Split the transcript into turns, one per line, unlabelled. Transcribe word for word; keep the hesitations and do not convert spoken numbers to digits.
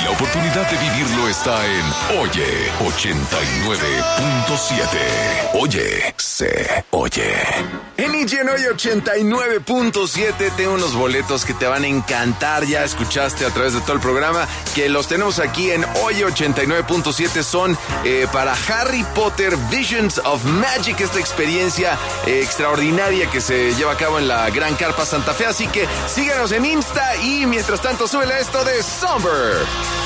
la oportunidad de vivirlo está en Oye ochenta y nueve punto siete. Oye, se oye.
En I G N Oye ochenta y nueve punto siete tengo unos boletos que te van a encantar. Ya escuchaste a través de todo el programa que los tenemos aquí en Oye ochenta y nueve punto siete. Son eh, para Harry Potter Visions of Magic, esta experiencia eh, extraordinaria que se lleva a cabo en la Gran Carpa Santa Fe. Así que síganos en Insta y mientras tanto súbele esto de Somber.